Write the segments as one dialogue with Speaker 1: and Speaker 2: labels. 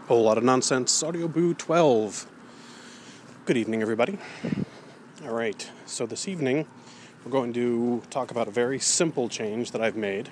Speaker 1: Whole Lot of Nonsense, Audio Boo 12. Good evening, everybody. All right, so this evening we're going to talk about a very simple change that I've made.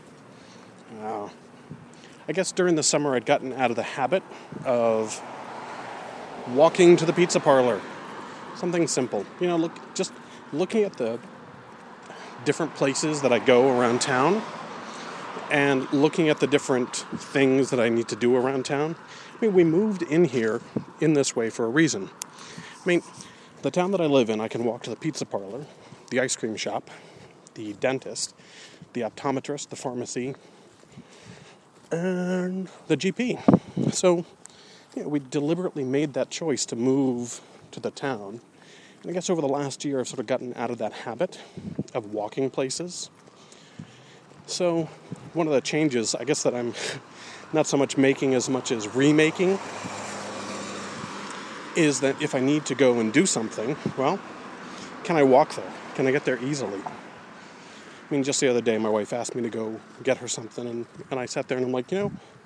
Speaker 1: I guess during the summer I'd gotten out of the habit of walking to the pizza parlor. Something simple. Just looking at the different places that I go around town and looking at the different things that I need to do around town. We moved in here in this way for a reason. The town that I live in, I can walk to the pizza parlor, the ice cream shop, the dentist, the optometrist, the pharmacy, and the GP. So, we deliberately made that choice to move to the town. And I guess over the last year, I've sort of gotten out of that habit of walking places. So, one of the changes, I guess, that I'm not so much making as much as remaking is that if I need to go and do something, well, can I walk there? Can I get there easily? Just the other day, my wife asked me to go get her something, and I sat there and I'm like,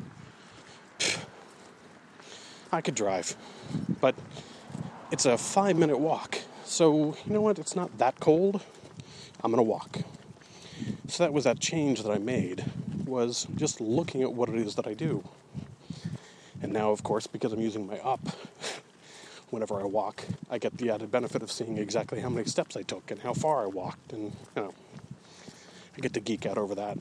Speaker 1: I could drive, but it's a 5-minute walk. So, you know what? It's not that cold. I'm going to walk. So that was that change that I made, was just looking at what it is that I do. And now, of course, because I'm using my up, whenever I walk, I get the added benefit of seeing exactly how many steps I took and how far I walked, and, I get to geek out over that.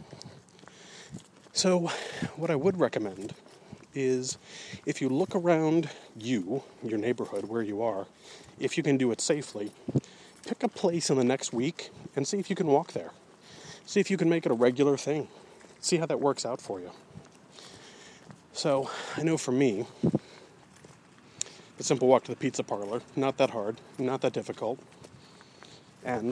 Speaker 1: So, what I would recommend is, if you look around your neighborhood, where you are, if you can do it safely, pick a place in the next week and see if you can walk there. See if you can make it a regular thing. See how that works out for you. So, I know for me, the simple walk to the pizza parlor, not that hard, not that difficult, and,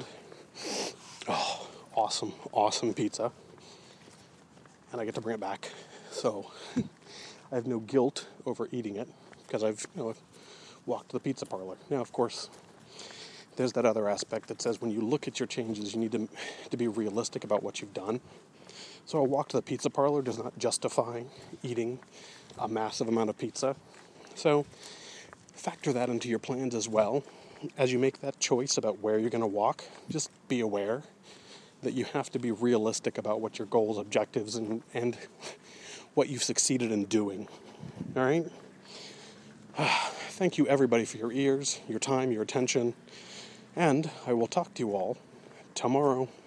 Speaker 1: awesome pizza, and I get to bring it back, so I have no guilt over eating it, because I've walked to the pizza parlor. Now, of course, there's that other aspect that says when you look at your changes, you need to be realistic about what you've done. So a walk to the pizza parlor does not justify eating a massive amount of pizza. So factor that into your plans as well. As you make that choice about where you're going to walk, just be aware that you have to be realistic about what your goals, objectives, and what you've succeeded in doing. All right? Thank you, everybody, for your ears, your time, your attention. And I will talk to you all tomorrow.